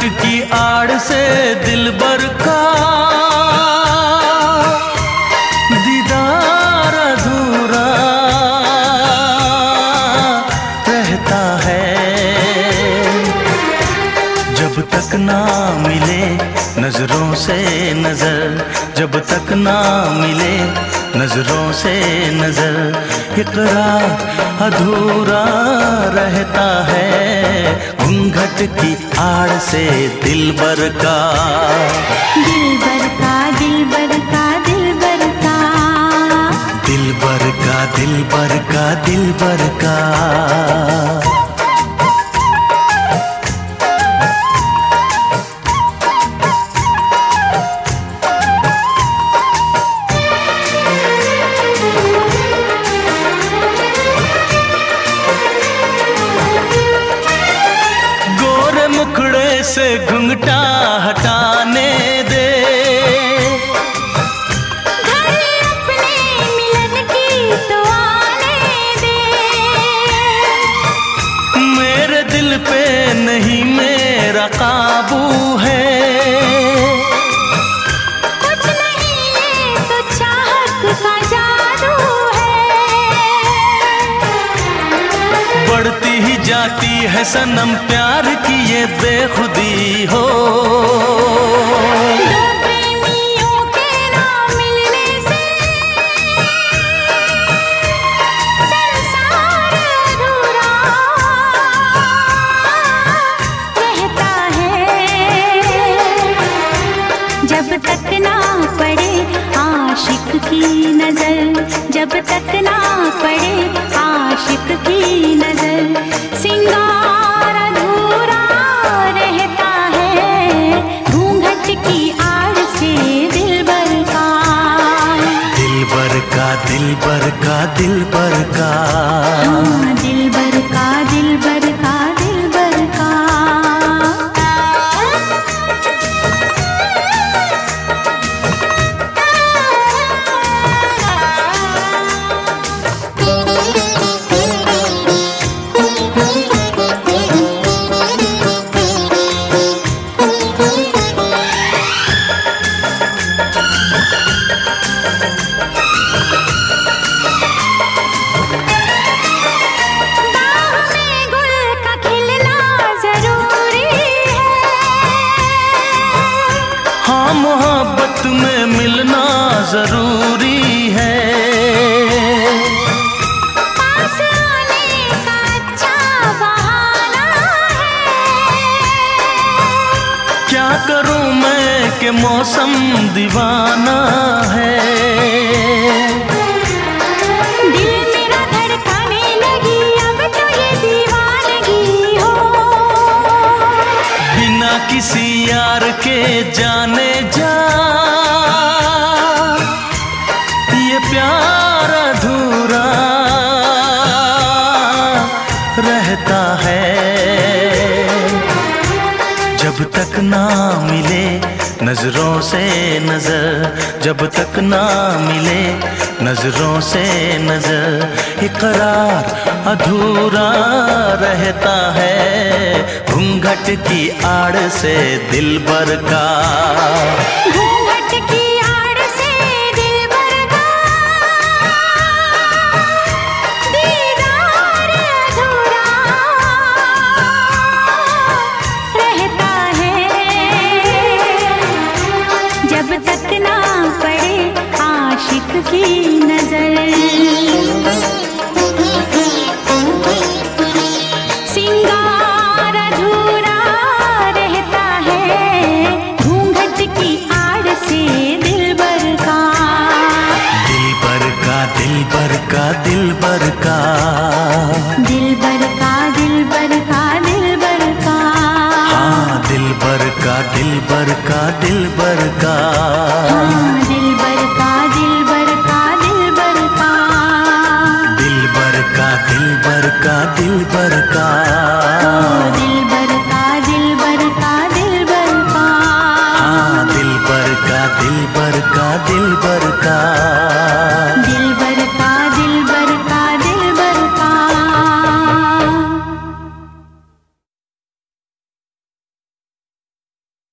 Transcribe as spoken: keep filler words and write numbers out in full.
की आड़ से दिलबर का दीदार अधूरा रहता है। जब तक ना मिले नजरों से नजर, जब तक ना मिले नजरों से नजर, इकरार अधूरा रहता है। घूंघट की आड़ से दिलबर का, दिलबर का दिलबर का दिलबर का, दिलबर का दिलबर का दिलबर का। मुखड़े से घुंघटा हटाने दे, घड़ी अपने मिलन की तो आने दे। मेरे दिल पे नहीं मेरा काबू है, कुछ नहीं ये तो चाहत का जादू है। बढ़ती ही जाती है सनम प्यार की ये बेखुदी हो। दो प्रेमियों के ना मिलने से संसार अधूरा रहता है। जब तक ना पड़े आशिक की नजर, जब तक ना पड़े आशिक की नजर, सिंगार अधूरा रहता है। घूंघट की आड़ से दिलबर का, दिलबर का दिलबर का दिलबर का, हाँ, दिलबर का दिलबर का दिलबर का। हाँ मोहब्बत में मिलना जरूरी है, पास आने का अच्छा बहाना है। क्या करूं मैं कि मौसम दीवाना है। दिल मेरा धड़काने लगी अब तो ये दीवानगी हो। बिना किसी यार के जाने जा ये प्यार अधूरा रहता है। जब तक ना मिले नजरों से नजर, जब तक ना मिले नजरों से नजर, इकरार अधूरा रहता है। घूंघट की आड़ से दिलबर का, घूंघट की आड़ से दिलबर का दीदार अधूरा रहता है। जब तक ना पड़े आशिक की नजर, सिंगार अधूरा रहता है। घूंघट की आड़ से दिलबर का, दिलबर का दिलबर का दिलबर का, दिलबर का दिलबर का दिलबर का, हाँ दिलबर का दिलबर का दिलबर का, हाँ, दिलबर का दिलबर का दिलबर का, दिलबर का दिलबर का दिलबर का, दिलबर का दिलबर का दिलबर का, हाँ दिलबर का दिलबर का दिलबर का।